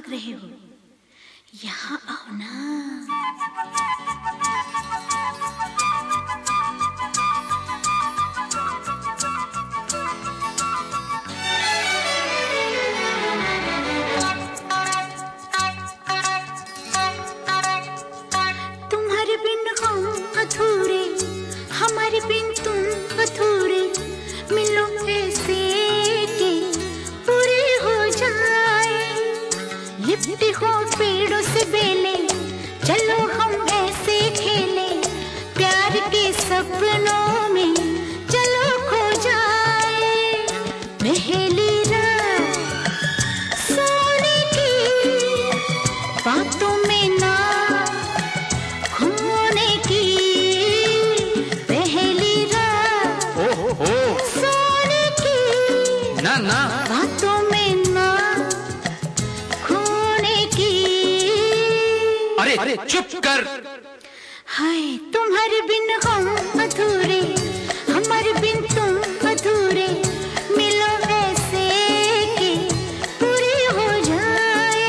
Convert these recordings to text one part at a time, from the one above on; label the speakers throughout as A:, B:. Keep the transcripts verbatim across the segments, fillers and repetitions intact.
A: भाग रहे हो? यहाँ आओ ना। तुम्हारे बिन हम अधूरे, हमारे बिन तुम अधूरे, मिलो ऐसे कि पूरे हो जाए। लिपटे हो पेड़ों से बेले, चलो हम ऐसे खेले, प्यार के सपनों में चलो खो जाए। पहली रात सोने की बातों में ना खोने की, पहली रात
B: ओ हो हो
A: सोने की
B: ना ना
A: बातों में ना खोने की।
B: अरे अरे चुप कर।
A: हाय तुम्हारे बिन हम अधूरे, हमारे बिन तुम अधूरे, मिलो ऐसे कि पूरे हो जाए।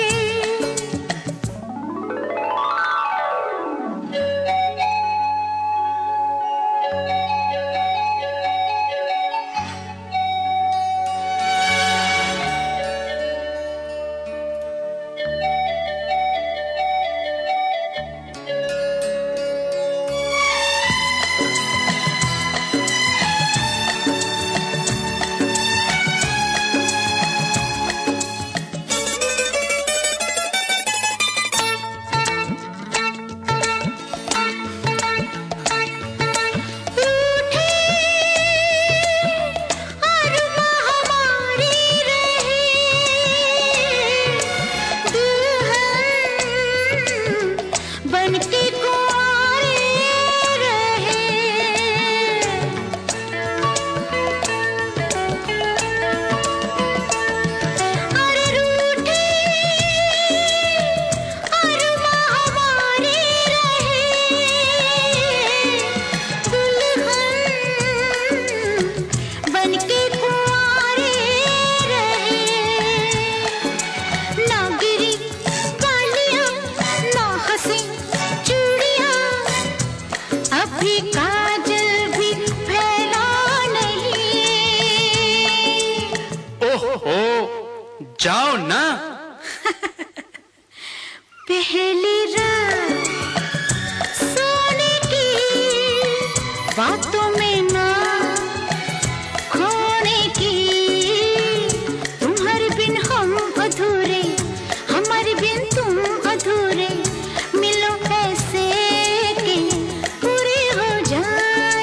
B: जाओ ना।
A: पहली रात सोने की बातों में ना खोने की, तुम्हारे बिन हम अधूरे, हमारे बिन तुम अधूरे, मिलो ऐसे कि पूरे हो जाए।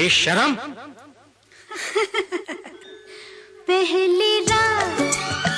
B: बेशरम।
A: पहली रात